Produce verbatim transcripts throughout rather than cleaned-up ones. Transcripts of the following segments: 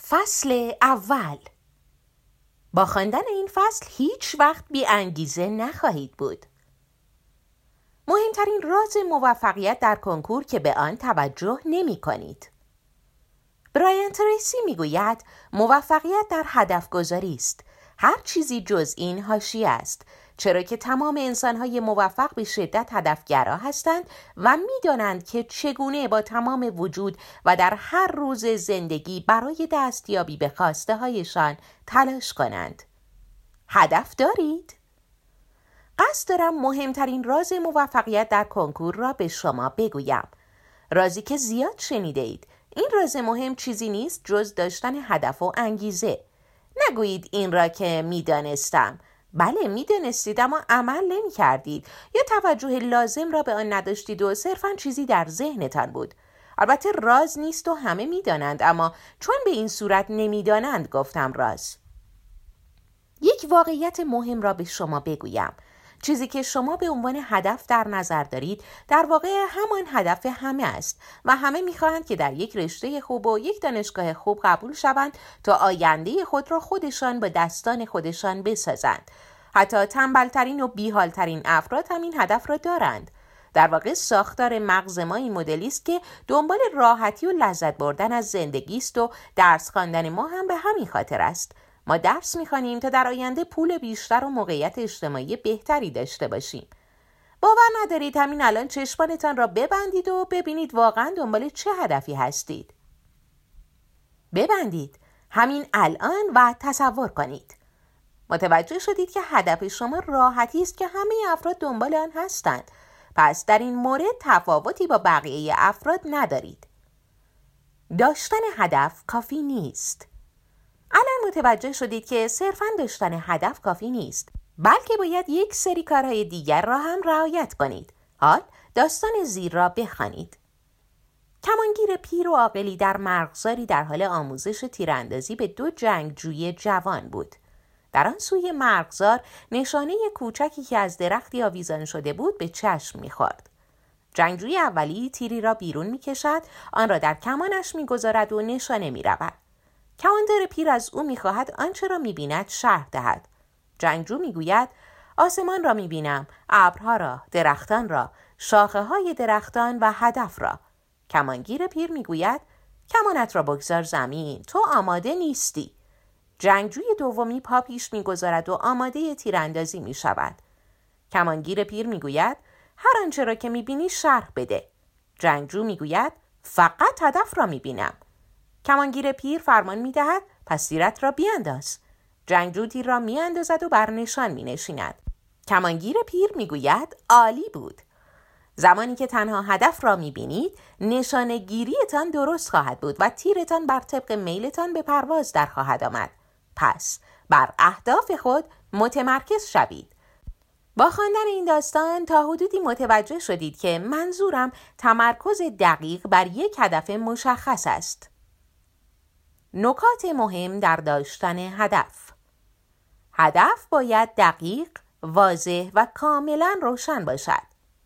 فصل اول. با خواندن این فصل هیچ وقت بی انگیزه نخواهید بود. مهمترین راز موفقیت در کنکور که به آن توجه نمی کنید. برایان تریسی می گوید موفقیت در هدف گذاری است. هر چیزی جز این حاشیه است، چرا که تمام انسان‌های موفق به شدت هدفگرا هستند و می‌دانند که چگونه با تمام وجود و در هر روز زندگی برای دستیابی به خواسته‌هایشان تلاش کنند. هدف دارید؟ قصد دارم مهمترین راز موفقیت در کنکور را به شما بگویم. رازی که زیاد شنیده اید. این راز مهم چیزی نیست جز داشتن هدف و انگیزه. نگویید این را که می‌دانستم. بله میدانستید اما عمل نمی کردید یا توجه لازم را به آن نداشتید و صرفاً چیزی در ذهنتان بود. البته راز نیست و همه میدانند، اما چون به این صورت نمیدانند گفتم راز. یک واقعیت مهم را به شما بگویم. چیزی که شما به عنوان هدف در نظر دارید در واقع همان هدف همه است و همه میخواهند که در یک رشته خوب و یک دانشگاه خوب قبول شوند تا آینده خود را خودشان با دستان خودشان بسازند. حتی تنبلترین و بیحالترین افراد هم این هدف را دارند. در واقع ساختار مغز ما این مدلی است که دنبال راحتی و لذت بردن از زندگی است و درس خواندن ما هم به همین خاطر است. ما درس می‌خوانیم تا در آینده پول بیشتر و موقعیت اجتماعی بهتری داشته باشیم. باور ندارید همین الان چشمانتان را ببندید و ببینید واقعا دنبال چه هدفی هستید. ببندید همین الان و تصور کنید. متوجه شدید که هدف شما راحتی است که همه افراد دنبال آن هستند. پس در این مورد تفاوتی با بقیه افراد ندارید. داشتن هدف کافی نیست. الان متوجه شدید که صرفاً داشتن هدف کافی نیست، بلکه باید یک سری کارهای دیگر را هم رعایت کنید. حال داستان زیر را بخوانید. کمانگیر پیر و عاقلی در مرغزاری در حال آموزش تیراندازی به دو جنگجوی جوان بود. در آن سوی مرغزار نشانه کوچکی که از درختی آویزان شده بود به چشم می‌خورد. جنگجوی اولی تیری را بیرون می‌کشد، آن را در کمانش می‌گذارد و نشانه می‌رود. کماندار پیر از او می‌خواهد آنچه را می‌بیند شرح دهد. جنگجو می‌گوید آسمان را می‌بینم، ابرها را، درختان را، شاخه‌های درختان و هدف را. کمانگیر پیر می‌گوید کمانت را بگذار زمین، تو آماده نیستی. جنگجوی دومی پا پیش می‌گذارد و آماده تیراندازی می‌شود. کمانگیر پیر می‌گوید هر آنچه را که می‌بینی شرح بده. جنگجو می‌گوید فقط هدف را می‌بینم. کمانگیر پیر فرمان می‌دهد پس تیرت را بیانداز. جنگجو تیر را می‌اندازد و بر نشان می‌نشیند. کمانگیر پیر می‌گوید عالی بود. زمانی که تنها هدف را می‌بینید، نشانه گیریتان درست خواهد بود و تیرتان بر طبق میلتان به پرواز در خواهد آمد. پس بر اهداف خود متمرکز شوید. با خواندن این داستان تا حدودی متوجه شدید که منظورم تمرکز دقیق بر یک هدف مشخص است. نکات مهم در داشتن هدف. هدف باید دقیق، واضح و کاملا روشن باشد.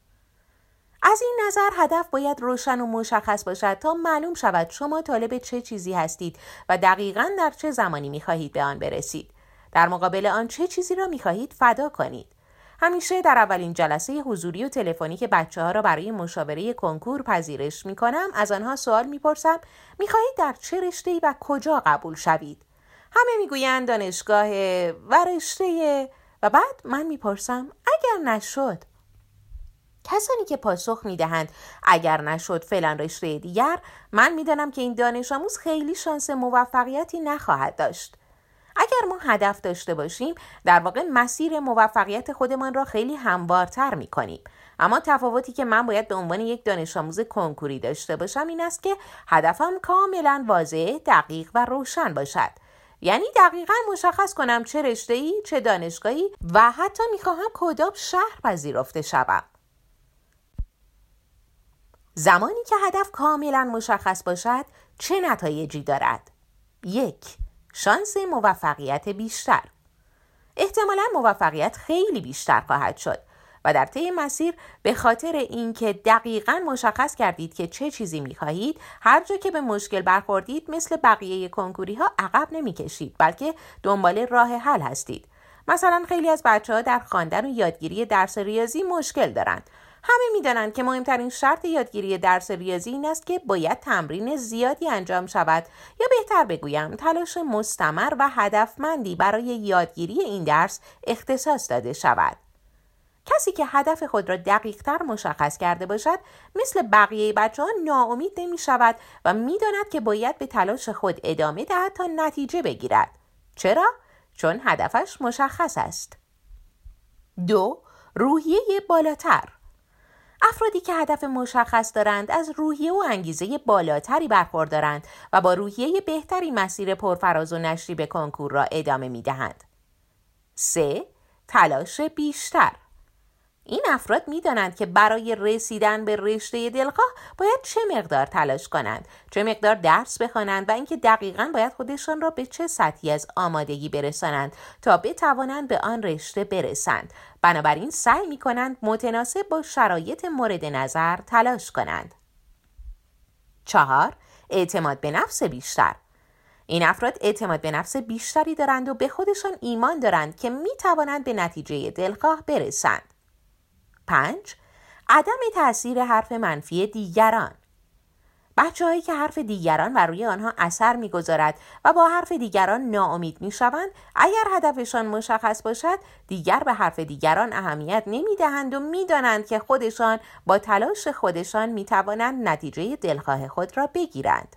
از این نظر هدف باید روشن و مشخص باشد تا معلوم شود شما طالب چه چیزی هستید و دقیقاً در چه زمانی می‌خواهید به آن برسید. در مقابل آن چه چیزی را می‌خواهید فدا کنید. همیشه در اولین جلسه حضوری و تلفنی که بچه‌ها را برای مشاوره کنکور پذیرش می‌کنم از آنها سوال می‌پرسم می‌خواهید در چه رشته‌ای و کجا قبول شوید؟ همه می‌گویند دانشگاه و رشته و بعد من می‌پرسم اگر نشد. کسانی که پاسخ می‌دهند اگر نشد فلان رشته دیگر، من می‌دانم که این دانش آموز خیلی شانس موفقیتی نخواهد داشت. اگر ما هدف داشته باشیم در واقع مسیر موفقیت خودمان را خیلی هموارتر می‌کنیم. اما تفاوتی که من باید به عنوان یک دانش آموز کنکوری داشته باشم این است که هدفم کاملا واضح، دقیق و روشن باشد. یعنی دقیقاً مشخص کنم چه رشته‌ای، چه دانشگاهی و حتی می‌خواهم کدام شهر پذیرفته شوم. زمانی که هدف کاملا مشخص باشد چه نتایجی دارد؟ یک، شانس موفقیت بیشتر. احتمالاً موفقیت خیلی بیشتر خواهد شد و در طی مسیر به خاطر اینکه دقیقاً مشخص کردید که چه چیزی می‌خواهید، هر جا که به مشکل برخوردید مثل بقیه کنکوری‌ها عقب نمی‌کشید، بلکه دنبال راه حل هستید. مثلا خیلی از بچه‌ها در خواندن و یادگیری درس ریاضی مشکل دارند. همه می‌دانند که مهمترین شرط یادگیری درس ریاضی این است که باید تمرین زیادی انجام شود، یا بهتر بگویم تلاش مستمر و هدفمندی برای یادگیری این درس اختصاص داده شود. کسی که هدف خود را دقیق‌تر مشخص کرده باشد، مثل بقیه بچه‌ها ناامید نمی‌شود و می‌داند که باید به تلاش خود ادامه دهد تا نتیجه بگیرد. چرا؟ چون هدفش مشخص است. دو، روحیه بالاتر. افرادی که هدف مشخص دارند از روحیه و انگیزه بالاتری برخوردارند و با روحیه بهتری مسیر پرفراز و نشیب کنکور را ادامه می‌دهند. سه، تلاش بیشتر. این افراد می‌دانند که برای رسیدن به رشته دلخواه باید چه مقدار تلاش کنند، چه مقدار درس بخوانند و اینکه دقیقاً باید خودشان را به چه سطحی از آمادگی برسانند تا بتوانند به آن رشته برسند. بنابراین سعی می‌کنند متناسب با شرایط مورد نظر تلاش کنند. چهار، اعتماد به نفس بیشتر. این افراد اعتماد به نفس بیشتری دارند و به خودشان ایمان دارند که می‌توانند به نتیجه دلخواه برسند. پنج، عدم تأثیر حرف منفی دیگران. بچه‌هایی که حرف دیگران بر روی آنها اثر می‌گذارد و با حرف دیگران ناامید می‌شوند، اگر هدفشان مشخص باشد، دیگر به حرف دیگران اهمیت نمی‌دهند و می‌دانند که خودشان با تلاش خودشان می‌توانند نتیجه دلخواه خود را بگیرند.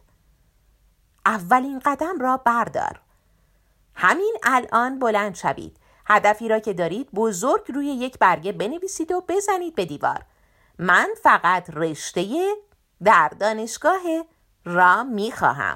اولین قدم را بردار. همین الان بلند شوید. هدفی را که دارید بزرگ روی یک برگه بنویسید و بزنید به دیوار. من فقط رشته در دانشگاه را می خواهم.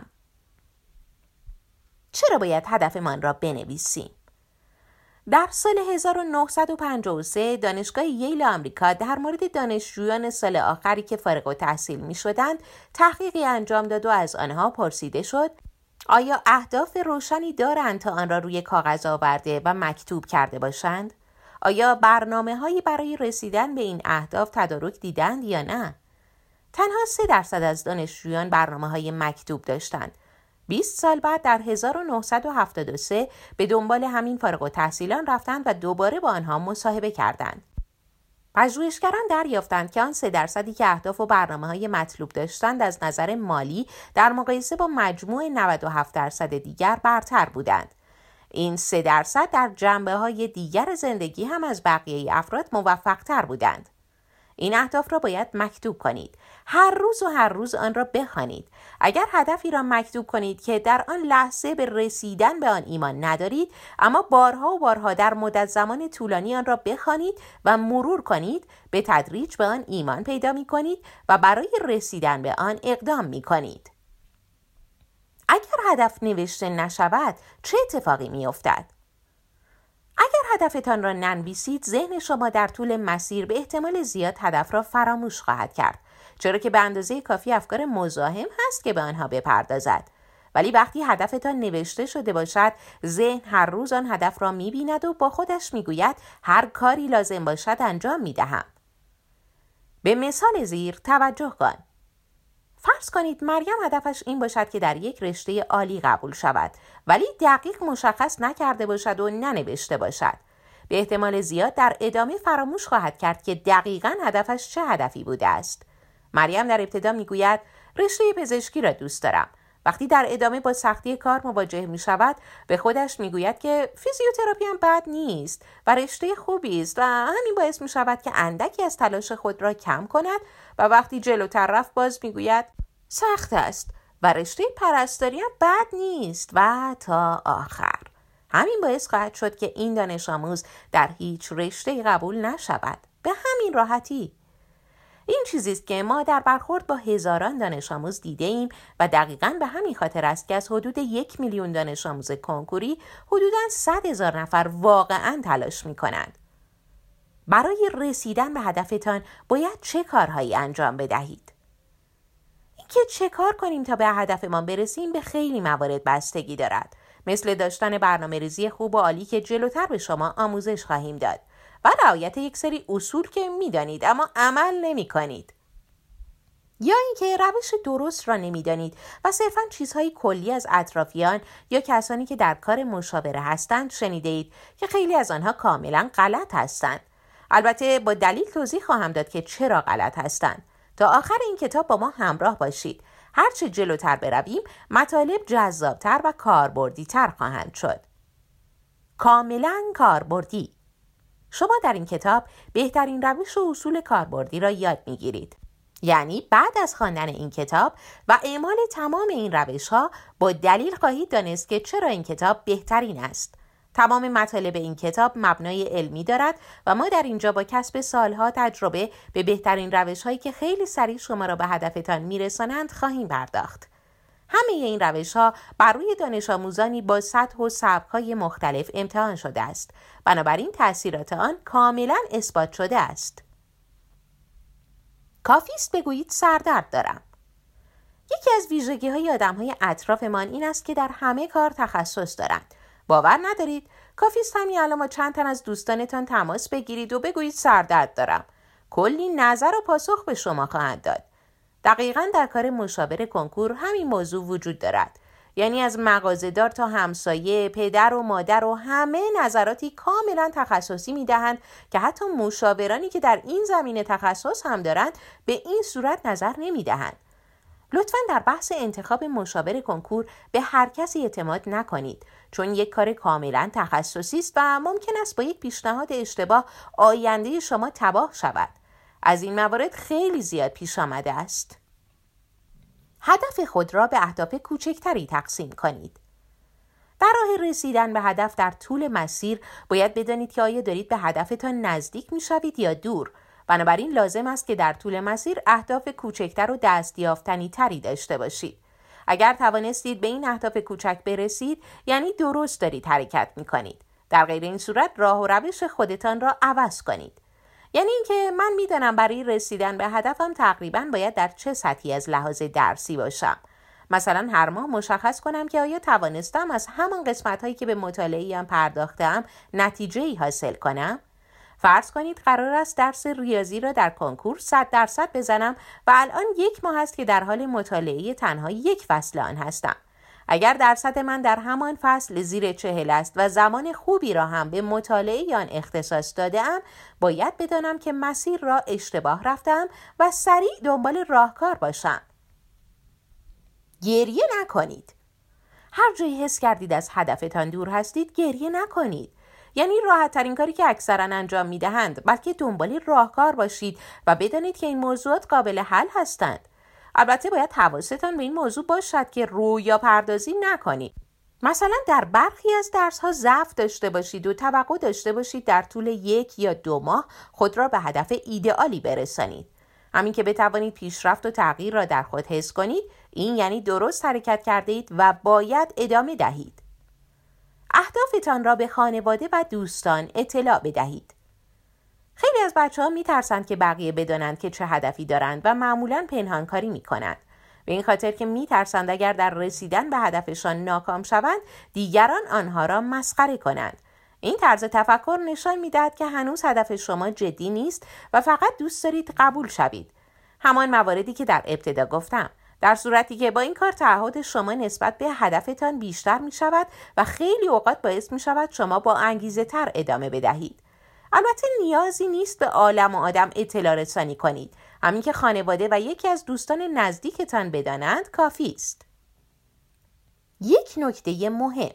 چرا باید هدفمان را بنویسیم؟ در سال هزار و نهصد و پنجاه و سه دانشگاه ییل آمریکا در مورد دانشجویان سال آخری که فارغ التحصیل می شدند تحقیقی انجام داد و از آنها پرسیده شد آیا اهداف روشنی دارند تا آن را روی کاغذ آورده و مکتوب کرده باشند؟ آیا برنامه‌هایی برای رسیدن به این اهداف تدارک دیدند یا نه؟ تنها سه درصد از دانشجویان برنامه‌های مکتوب داشتند. بیست سال بعد در هزار و نهصد و هفتاد و سه به دنبال همین فارغ التحصیلان رفتند و دوباره با آنها مصاحبه کردند. پژوهشگران دریافتند که آن سه درصدی که اهداف و برنامه‌های مطلوب داشتند از نظر مالی در مقایسه با مجموع نود و هفت درصد دیگر برتر بودند. این سه درصد در جنبه‌های دیگر زندگی هم از بقیه افراد موفق‌تر بودند. این اهداف را باید مکتوب کنید. هر روز و هر روز آن را بخوانید. اگر هدفی را مکتوب کنید که در آن لحظه به رسیدن به آن ایمان ندارید، اما بارها و بارها در مدت زمان طولانی آن را بخوانید و مرور کنید، به تدریج به آن ایمان پیدا می کنید و برای رسیدن به آن اقدام می کنید. اگر هدف نوشته نشود، چه اتفاقی می افتد؟ اگر هدفتان را ننویسید، ذهن شما در طول مسیر به احتمال زیاد هدف را فراموش خواهد کرد، چرا که به اندازه کافی افکار مزاحم هست که به آنها بپردازد. ولی وقتی هدفتان نوشته شده باشد، ذهن هر روز آن هدف را می‌بیند و با خودش می‌گوید هر کاری لازم باشد انجام می‌دهم. به مثال زیر توجه کن. فرض کنید مریم هدفش این باشد که در یک رشته عالی قبول شود، ولی دقیق مشخص نکرده باشد و ننوشته باشد. به احتمال زیاد در ادامه فراموش خواهد کرد که دقیقاً هدفش چه هدفی بوده است. مریم در ابتدا میگوید رشته پزشکی را دوست دارم. وقتی در ادامه با سختی کار مواجه می شود، به خودش میگوید که فیزیوتراپی هم بد نیست و رشته خوبی است و همین باعث می شود که اندکی از تلاش خود را کم کند و وقتی جلوتر رفت باز میگوید سخت است و رشته پرستاری هم بد نیست و تا آخر. همین باعث خواهد شد که این دانش آموز در هیچ رشته قبول نشود. به همین راحتی. این چیزی است که ما در برخورد با هزاران دانش آموز دیده ایم و دقیقاً به همین خاطر است که از حدود یک میلیون دانش آموز کنکوری حدوداً صد هزار نفر واقعاً تلاش می کنند. برای رسیدن به هدفتان باید چه کارهایی انجام بدهید؟ اینکه چه کار کنیم تا به هدفمان برسیم به خیلی موارد بستگی دارد، مثل داشتن برنامه ریزی خوب و عالی که جلوتر به شما آموزش خواهیم داد. و رعایت یک سری اصول که میدانید اما عمل نمی کنید. یا اینکه روش درست را نمیدانید و صرفاً چیزهای کلی از اطرافیان یا کسانی که در کار مشاوره هستند شنیده اید که خیلی از آنها کاملاً غلط هستند. البته با دلیل توضیح خواهم داد که چرا غلط هستند. تا آخر این کتاب با ما همراه باشید. هرچه جلوتر برویم مطالب جذابتر و کاربردی‌تر خواهند شد. کاملاً کاربردی. شما در این کتاب بهترین روش و اصول کاربردی را یاد می‌گیرید. یعنی بعد از خواندن این کتاب و اعمال تمام این روش‌ها با دلیل خواهید دانست که چرا این کتاب بهترین است. تمام مطالب این کتاب مبنای علمی دارد و ما در اینجا با کسب سالها تجربه به بهترین روش‌هایی که خیلی سریع شما را به هدفتان میرسانند خواهیم پرداخت. همه این روش‌ها بر روی دانش آموزانی با سطح و سبک‌های مختلف امتحان شده است. بنابراین تأثیرات آن کاملاً اثبات شده است. کافی است بگویید سردرد دارم. یکی از ویژگی‌های آدم‌های اطرافمان این است که در همه کار تخصص دارند. باور ندارید؟ کافی است همین الان با چند تن از دوستانتان تماس بگیرید و بگویید سردرد دارم. کلی نظر و پاسخ به شما خواهند داد. دقیقاً در کار مشاور کنکور همین موضوع وجود دارد. یعنی از مغازه‌دار تا همسایه، پدر و مادر و همه نظراتی کاملا تخصصی میدهند که حتی مشاورانی که در این زمینه تخصص هم دارند به این صورت نظر نمیدهند. لطفاً در بحث انتخاب مشاور کنکور به هر کسی اعتماد نکنید، چون یک کار کاملا تخصصی است و ممکن است با یک پیشنهاد اشتباه آینده شما تباه شود. از این موارد خیلی زیاد پیش آمده است. هدف خود را به اهداف کوچکتری تقسیم کنید. در راه رسیدن به هدف در طول مسیر باید بدانید که آیا دارید به هدفتان نزدیک می‌شوید یا دور. بنابراین لازم است که در طول مسیر اهداف کوچکتر و دستیافتنی تری داشته باشید. اگر توانستید به این اهداف کوچک برسید، یعنی درست دارید حرکت می‌کنید. در غیر این صورت راه و روش خودتان را عوض کنید. یعنی اینکه من میدانم برای رسیدن به هدفم تقریباً باید در چه سطحی از لحاظ درسی باشم. مثلا هر ماه مشخص کنم که آیا توانستم از همان قسمت‌هایی که به مطالعه‌ام پرداختم نتیجه‌ای حاصل کنم. فرض کنید قرار است درس ریاضی را در کنکور صد درصد بزنم و الان یک ماه است که در حال مطالعه تنها یک فصل آن هستم. اگر درصد من در همان فصل زیر چهل است و زمان خوبی را هم به مطالعه آن اختصاص داده‌ام، باید بدانم که مسیر را اشتباه رفتم و سریع دنبال راهکار باشم. گریه نکنید. هر جایی حس کردید از هدفتان دور هستید، گریه نکنید. یعنی راحت ترین کاری که اکثرا انجام میدهند، بلکه دنبال راهکار باشید و بدانید که این موضوعات قابل حل هستند. البته باید حواستان به این موضوع باشد که رویا پردازی نکنید. مثلا در برخی از درس‌ها ضعف داشته باشید و توقع داشته باشید در طول یک یا دو ماه خود را به هدف ایدئالی برسانید. همین که بتوانید پیشرفت و تغییر را در خود حس کنید، این یعنی درست حرکت کرده اید و باید ادامه دهید. اهدافتان را به خانواده و دوستان اطلاع بدهید. خیلی از بچه‌ها می‌ترسند که بقیه بدانند که چه هدفی دارند و معمولاً پنهانکاری می‌کنند. به این خاطر که می‌ترسند اگر در رسیدن به هدفشان ناکام شوند، دیگران آنها را مسخره کنند. این طرز تفکر نشان می‌دهد که هنوز هدف شما جدی نیست و فقط دوست دارید قبول شوید. همان مواردی که در ابتدا گفتم. در صورتی که با این کار تعهد شما نسبت به هدفتان بیشتر می‌شود و خیلی اوقات باعث می‌شود شما با انگیزه‌تر ادامه بدهید. البته نیازی نیست به عالم و آدم اطلاع رسانی کنید. همین که خانواده و یکی از دوستان نزدیکتان بدانند کافی است. یک نکته مهم.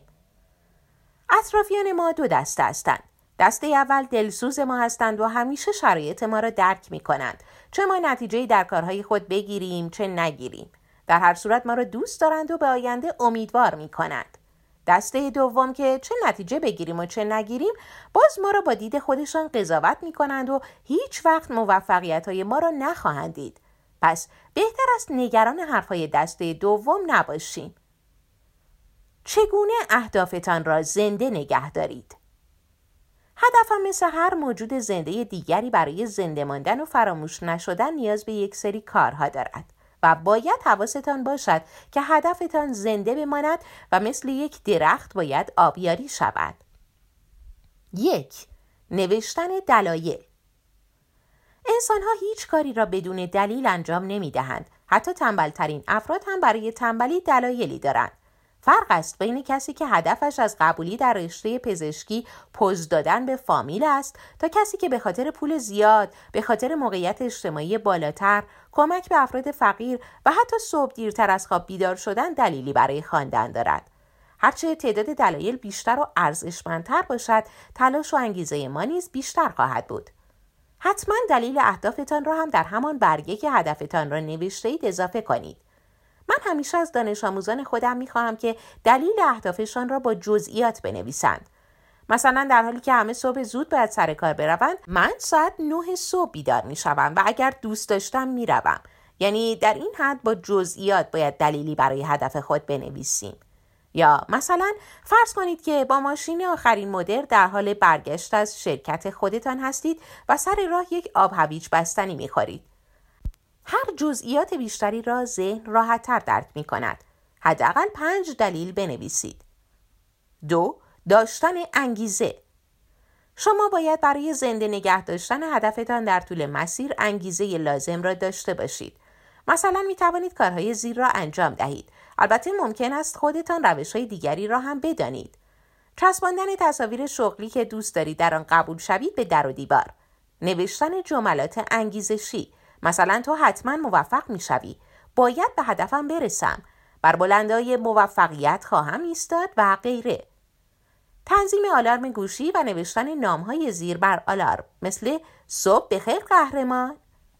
اطرافیان ما دو دسته هستند. دسته اول دلسوز ما هستند و همیشه شرایط ما را درک می کنند. چه ما نتیجه‌ای در کارهای خود بگیریم چه نگیریم. در هر صورت ما را دوست دارند و به آینده امیدوار می کنند. دسته دوم که چه نتیجه بگیریم و چه نگیریم، باز ما را با دید خودشان قضاوت می کنند و هیچ وقت موفقیت‌های ما را نخواهند دید. پس بهتر است نگران حرفای دسته دوم نباشیم. چگونه اهدافتان را زنده نگه دارید؟ هدفم مثل هر موجود زنده دیگری برای زنده ماندن و فراموش نشدن نیاز به یک سری کارها دارد و باید حواستان باشد که هدفتان زنده بماند و مثل یک درخت باید آبیاری شود. یک، نوشتن دلایل. انسان‌ها هیچ کاری را بدون دلیل انجام نمی‌دهند. حتی تنبل‌ترین افراد هم برای تنبلی دلایلی دارند. فرق است بین کسی که هدفش از قبولی در رشته پزشکی پوز دادن به فامیل است تا کسی که به خاطر پول زیاد، به خاطر موقعیت اجتماعی بالاتر، کمک به افراد فقیر و حتی صبح دیرتر از خواب بیدار شدن دلیلی برای خواندن دارد. هرچه تعداد دلایل بیشتر و ارزشمندتر باشد، تلاش و انگیزه ما نیز بیشتر خواهد بود. حتما دلیل اهدافتان را هم در همان برگه که هدفتان را نوشته اید اضافه کنید. من همیشه از دانش آموزان خودم می‌خواهم که دلیل اهدافشان را با جزئیات بنویسند. مثلا در حالی که همه صبح زود باید سر کار بروند، من ساعت نه صبح بیدار می‌شوم و اگر دوست داشتم می‌روم. یعنی در این حد با جزئیات باید دلیلی برای هدف خود بنویسیم. یا مثلا فرض کنید که با ماشین آخرین مدل در حال برگشت از شرکت خودتان هستید و سر راه یک آب هویج بستنی می‌خورید. هر جزئیات بیشتری را ذهن راحت‌تر درک می‌کند. حداقل پنج دلیل بنویسید. دو، داشتن انگیزه. شما باید برای زنده نگه داشتن هدفتان در طول مسیر انگیزه لازم را داشته باشید. مثلا می توانید کارهای زیر را انجام دهید. البته ممکن است خودتان روش‌های دیگری را هم بدانید. چسباندن تصاویر شغلی که دوست دارید در آن قبول شوید به در و دیوار. نوشتن جملات انگیزشی. مثلا تو حتما موفق می شوی. باید به هدفم برسم. بر بلندای موفقیت خواهم ایستاد و غیره. تنظیم آلارم گوشی و نوشتن نام‌های زیر بر آلارم مثل صبح بخیر قهرمان.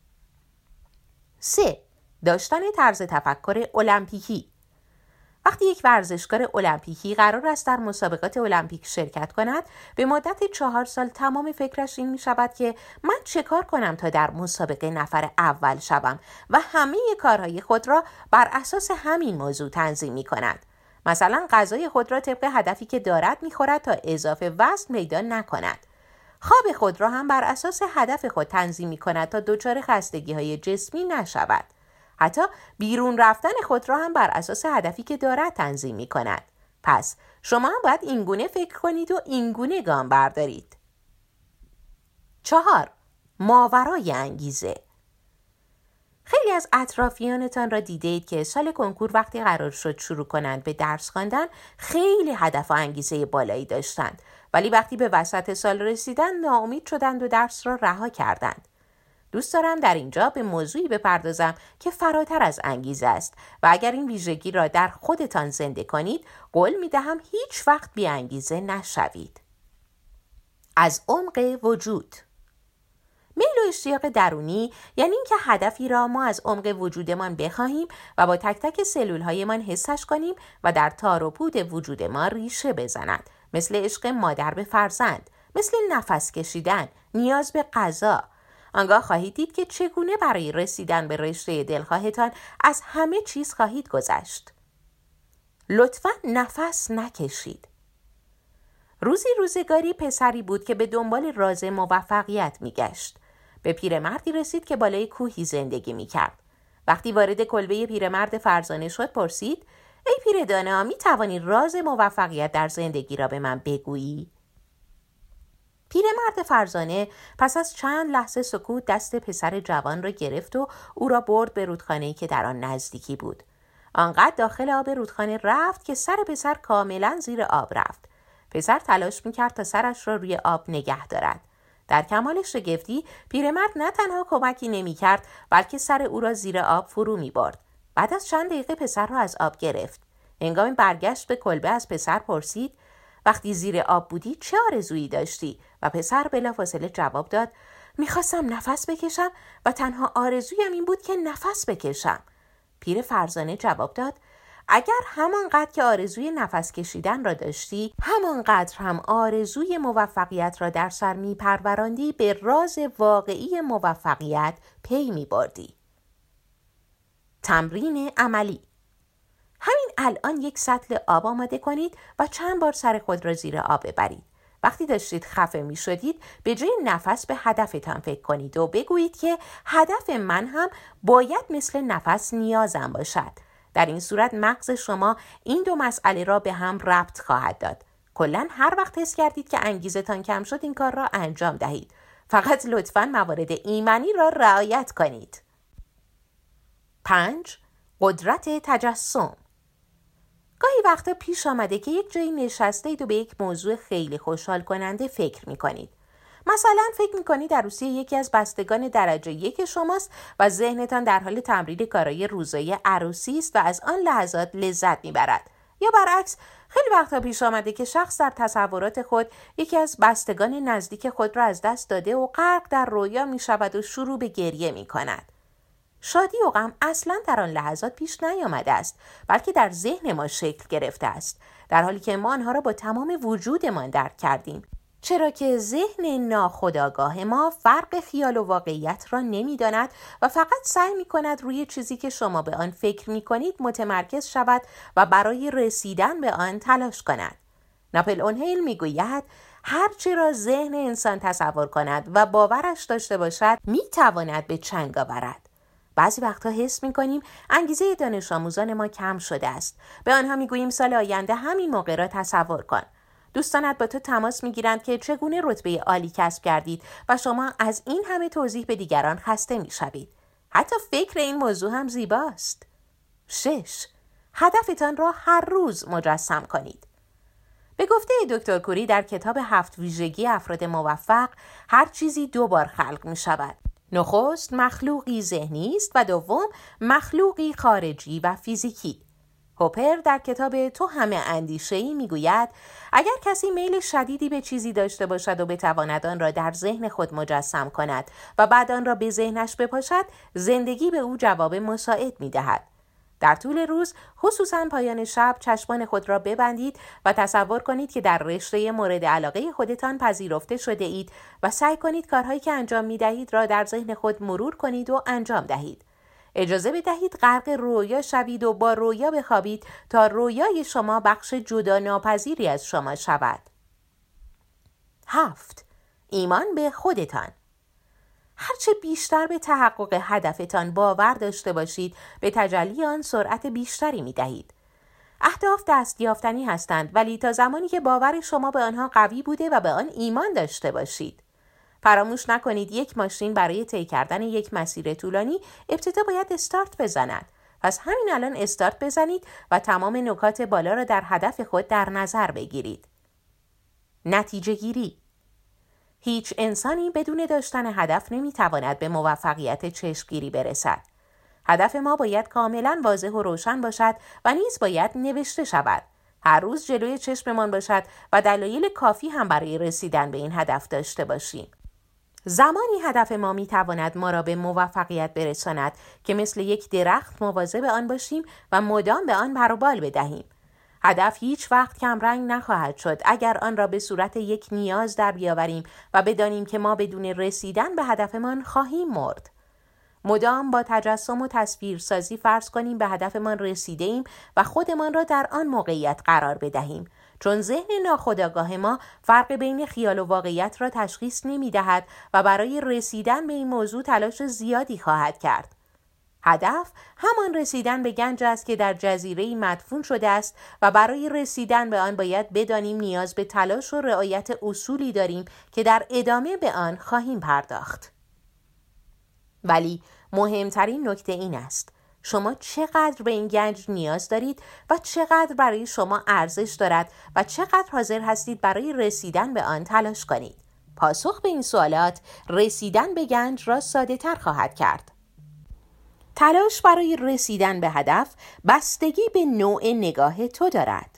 سه، داشتن طرز تفکر المپیکی. وقتی یک ورزشکار المپیکی قرار است در مسابقات المپیک شرکت کند، به مدت چهار سال تمام فکرش این می شود که من چه کار کنم تا در مسابقه نفر اول شوم و همه کارهای خود را بر اساس همین موضوع تنظیم می کند. مثلا غذای خود را طبق هدفی که دارد می خورد تا اضافه وزن پیدا نکند. خواب خود را هم بر اساس هدف خود تنظیم می کند تا دچار خستگی های جسمی نشود. حتی بیرون رفتن خود را هم بر اساس هدفی که دارد تنظیم می کند. پس شما هم باید اینگونه فکر کنید و اینگونه گام بردارید. چهار، ماورای انگیزه. خیلی از اطرافیانتان را دیدید که سال کنکور وقتی قرار شد شروع کنند به درس خواندن، خیلی هدف و انگیزه بالایی داشتند، ولی وقتی به وسط سال رسیدند ناامید شدند و درس را رها کردند. دوست دارم در اینجا به موضوعی بپردازم که فراتر از انگیزه است و اگر این ویژگی را در خودتان زنده کنید، قول می دهم هیچ وقت بی انگیزه نشوید. از عمق وجود. میل و اشتیاق درونی یعنی اینکه هدفی را ما از عمق وجودمان بخواهیم و با تک تک سلول‌هایمان حسش کنیم و در تار و پود وجود ما ریشه بزند، مثل عشق مادر به فرزند، مثل نفس کشیدن، نیاز به غذا. آنگاه خواهید دید که چگونه برای رسیدن به رشته دلخواهتان از همه چیز خواهید گذشت. لطفاً نفس نکشید. روزی روزگاری پسری بود که به دنبال راز موفقیت میگشت. به پیرمردی رسید که بالای کوهی زندگی میکرد. وقتی وارد کلبه پیرمرد فرزانه شد پرسید: ای پیردانا، می توانی راز موفقیت در زندگی را به من بگویی؟ پیرمرد فرزانه پس از چند لحظه سکوت دست پسر جوان را گرفت و او را برد به رودخانه‌ای که در آن نزدیکی بود. آنقدر داخل آب رودخانه رفت که سر پسر کاملا زیر آب رفت. پسر تلاش می‌کرد تا سرش را روی آب نگه دارد. در کمال شگفتی پیرمرد نه تنها کمکی نمی‌کرد بلکه سر او را زیر آب فرو می‌برد. بعد از چند دقیقه پسر را از آب گرفت. هنگام برگشت به کلبه از پسر پرسید: وقتی زیر آب بودی چه آرزویی داشتی؟ و پسر بلافاصله جواب داد: میخواستم نفس بکشم و تنها آرزویم این بود که نفس بکشم. پیر فرزانه جواب داد: اگر همانقدر که آرزوی نفس کشیدن را داشتی، همانقدر هم آرزوی موفقیت را در سر میپروراندی، به راز واقعی موفقیت پی میبردی. تمرین عملی. همین الان یک سطل آب آماده کنید و چند بار سر خود را زیر آب ببرید. وقتی داشتید خفه می شدید، به جای نفس به هدفتان فکر کنید و بگویید که هدف من هم باید مثل نفس نیازم باشد. در این صورت مغز شما این دو مسئله را به هم ربط خواهد داد. کلاً هر وقت حس کردید که انگیزتان کم شد این کار را انجام دهید. فقط لطفاً موارد ایمنی را رعایت کنید. پنج. قدرت تجسم. گاهی وقتا پیش آمده که یک جایی نشستید و به یک موضوع خیلی خوشحال کننده فکر می کنید. مثلا فکر می کنید عروسی یکی از بستگان درجه یک شماست و ذهنتان در حال تمرین کارهای روزایی عروسی است و از آن لحظات لذت می برد. یا برعکس خیلی وقتا پیش آمده که شخص در تصورات خود یکی از بستگان نزدیک خود را از دست داده و غرق در رویا می شود و شروع به گریه می کند. شادی و غم اصلا در آن لحظات پیش نیامده است، بلکه در ذهن ما شکل گرفته است، در حالی که ما آنها را با تمام وجودمان درک کردیم، چرا که ذهن ناخودآگاه ما فرق خیال و واقعیت را نمی‌داند و فقط سعی می‌کند روی چیزی که شما به آن فکر می‌کنید متمرکز شود و برای رسیدن به آن تلاش کند. ناپلئون هیل می‌گوید هر چی را ذهن انسان تصور کند و باورش داشته باشد می‌تواند به چنگ آورد. بعضی وقتا حس می‌کنیم انگیزه دانش آموزان ما کم شده است. به آنها می‌گوییم سال آینده همین موقع را تصور کن. دوستانت با تو تماس می‌گیرند که چگونه رتبه عالی کسب کردید و شما از این همه توضیح به دیگران خسته می‌شوید. حتی فکر این موضوع هم زیباست. شش. هدفتان را هر روز مجسم کنید. به گفته دکتر کوری در کتاب هفت ویژگی افراد موفق هر چیزی دو بار خلق می‌شود. نخست مخلوقی ذهنی است و دوم مخلوقی خارجی و فیزیکی. هوپر در کتاب تو همه اندیشه‌ای میگوید اگر کسی میل شدیدی به چیزی داشته باشد و بتواند آن را در ذهن خود مجسم کند و بعد آن را به ذهنش بپاشد، زندگی به او جواب مساعد میدهد. در طول روز، خصوصاً پایان شب، چشمان خود را ببندید و تصور کنید که در رشته مورد علاقه خودتان پذیرفته شده اید و سعی کنید کارهایی که انجام میدهید را در ذهن خود مرور کنید و انجام دهید. اجازه بدهید غرق رویا شوید و با رویا بخوابید تا رویای شما بخش جدا ناپذیری از شما شود. هفت. ایمان به خودتان. هرچه بیشتر به تحقق هدفتان باور داشته باشید، به تجلی آن سرعت بیشتری می دهید. اهداف دستیافتنی هستند، ولی تا زمانی که باور شما به آنها قوی بوده و به آن ایمان داشته باشید. فراموش نکنید یک ماشین برای طی کردن یک مسیر طولانی ابتدا باید استارت بزند. پس همین الان استارت بزنید و تمام نکات بالا را در هدف خود در نظر بگیرید. نتیجه گیری. هیچ انسانی بدون داشتن هدف نمیتواند به موفقیت چشمگیری برسد. هدف ما باید کاملا واضح و روشن باشد و نیز باید نوشته شود. هر روز جلوی چشممان باشد و دلایل کافی هم برای رسیدن به این هدف داشته باشیم. زمانی هدف ما میتواند ما را به موفقیت برساند که مثل یک درخت مواظب آن باشیم و مدام به آن پر و بال بدهیم. هدف هیچ وقت کم رنگ نخواهد شد اگر آن را به صورت یک نیاز در بیاوریم و بدانیم که ما بدون رسیدن به هدفمان خواهیم مرد. مدام با تجسم و تصویرسازی فرض کنیم به هدفمان رسیده ایم و خودمان را در آن موقعیت قرار بدهیم، چون ذهن ناخودآگاه ما فرق بین خیال و واقعیت را تشخیص نمی دهد و برای رسیدن به این موضوع تلاش زیادی خواهد کرد. هدف همان رسیدن به گنج است که در جزیره‌ای مدفون شده است و برای رسیدن به آن باید بدانیم نیاز به تلاش و رعایت اصولی داریم که در ادامه به آن خواهیم پرداخت. ولی مهمترین نکته این است: شما چقدر به این گنج نیاز دارید و چقدر برای شما ارزش دارد و چقدر حاضر هستید برای رسیدن به آن تلاش کنید. پاسخ به این سوالات رسیدن به گنج را ساده تر خواهد کرد. تلاش برای رسیدن به هدف بستگی به نوع نگاه تو دارد.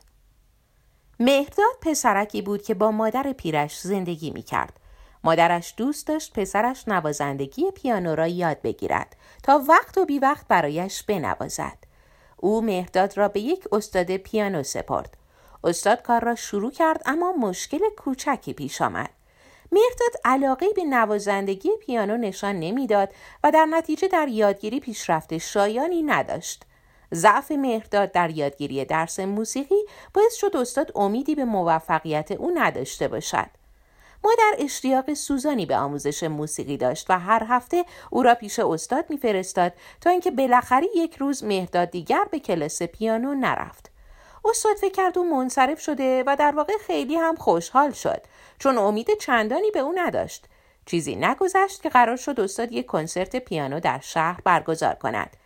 مهرداد پسرکی بود که با مادر پیرش زندگی می کرد. مادرش دوست داشت پسرش نوازندگی پیانو را یاد بگیرد تا وقت و بی وقت برایش بنوازد. او مهرداد را به یک استاد پیانو سپرد. استاد کار را شروع کرد اما مشکل کوچکی پیش آمد. مهرداد علاقه به نوازندگی پیانو نشان نمیداد و در نتیجه در یادگیری پیشرفت شایانی نداشت. ضعف مهرداد در یادگیری درس موسیقی باعث شد استاد امیدی به موفقیت او نداشته باشد. مادر اشتیاق سوزانی به آموزش موسیقی داشت و هر هفته او را پیش استاد می‌فرستاد تا اینکه بالاخره یک روز مهرداد دیگر به کلاس پیانو نرفت. استاد فکر کرد او منصرف شده و در واقع خیلی هم خوشحال شد، چون امید چندانی به او نداشت. چیزی نگذشت که قرار شد استاد یک کنسرت پیانو در شهر برگزار کند.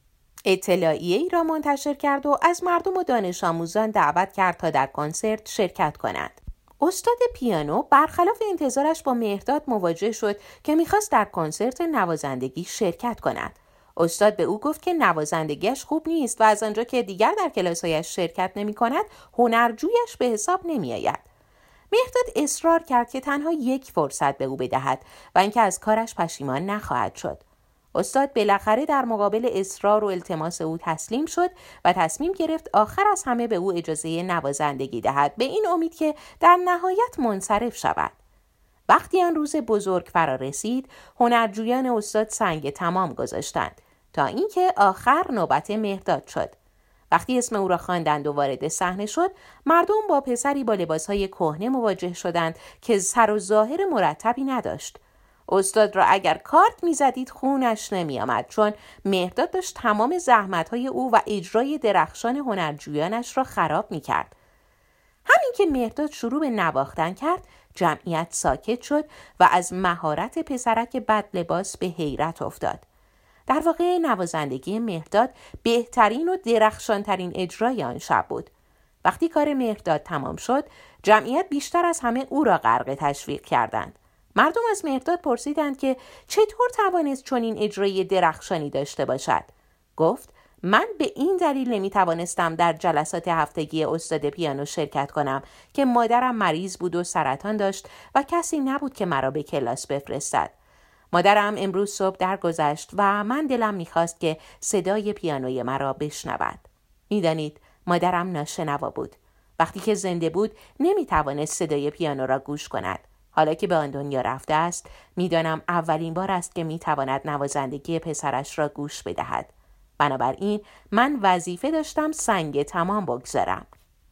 اطلاعیه ای را منتشر کرد و از مردم و دانش آموزان دعوت کرد تا در کنسرت شرکت کنند. استاد پیانو برخلاف انتظارش با مهرداد مواجه شد که میخواست در کنسرت نوازندگی شرکت کند. استاد به او گفت که نوازندگیش خوب نیست و از آنجا که دیگر در کلاس‌هایش شرکت نمی کند هنرجویش به حساب نمی آید. مهرداد اصرار کرد که تنها یک فرصت به او بدهد و اینکه از کارش پشیمان نخواهد شد. استاد بالاخره در مقابل اصرار و التماس او تسلیم شد و تصمیم گرفت آخر از همه به او اجازه نوازندگی دهد، به این امید که در نهایت منصرف شود. وقتی آن روز بزرگ فرا رسید، هنرجویان استاد سنگ تمام گذاشتند تا اینکه آخر نوبت مهرداد شد. وقتی اسم او را خواندند و وارد صحنه شد، مردم با پسری با لباسهای کهنه مواجه شدند که سر و ظاهر مرتبی نداشت. استاد را اگر کارت می‌زدید خونش نمی‌آمد، چون مهرداد داشت تمام زحمت‌های او و اجرای درخشان هنرجویانش را خراب می‌کرد. همین که مهرداد شروع به نواختن کرد، جمعیت ساکت شد و از مهارت پسرک بد لباس به حیرت افتاد. در واقع نوازندگی مهرداد بهترین و درخشانترین اجرای آن شب بود. وقتی کار مهرداد تمام شد، جمعیت بیشتر از همه او را غرق تشویق کردند. مردم از مهرداد پرسیدند که چطور توانست چنین اجرای درخشانی داشته باشد. گفت: من به این دلیل نمی توانستم در جلسات هفتگی استاد پیانو شرکت کنم که مادرم مریض بود و سرطان داشت و کسی نبود که مرا به کلاس بفرستد. مادرم امروز صبح درگذشت و من دلم می‌خواست که صدای پیانوی مرا بشنود. می‌دانید مادرم ناشنوا بود. وقتی که زنده بود نمی‌توانست صدای پیانو را گوش کند. حالا که به آن دنیا رفته است، می‌دانم اولین بار است که می‌تواند نوازندگی پسرش را گوش بدهد. بنابراین من وظیفه داشتم سنگ تمام بگذارم.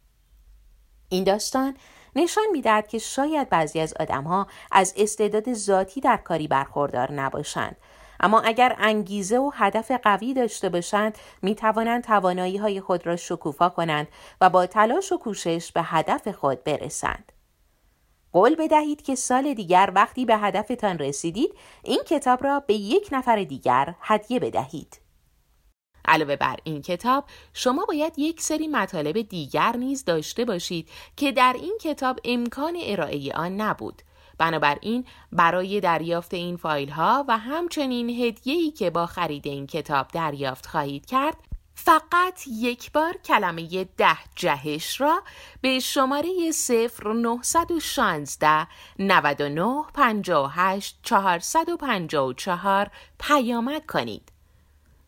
این داستان نشان می‌دهد که شاید بعضی از آدم‌ها از استعداد ذاتی در کاری برخوردار نباشند، اما اگر انگیزه و هدف قوی داشته باشند می‌توانند توانایی‌های خود را شکوفا کنند و با تلاش و کوشش به هدف خود برسند. قول بدهید که سال دیگر وقتی به هدفتان رسیدید این کتاب را به یک نفر دیگر هدیه بدهید. علاوه بر این کتاب، شما باید یک سری مطالب دیگر نیز داشته باشید که در این کتاب امکان ارائه آن نبود. بنابراین برای دریافت این فایل ها و همچنین هدیه‌ای که با خرید این کتاب دریافت خواهید کرد، فقط یک بار کلمه ده جهش را به شماره صفر نه یک شش نه نه پنج هشت چهار پنج چهار پیامک کنید.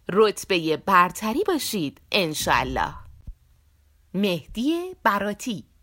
رتبه برتری باشید انشالله. مهدی براتی.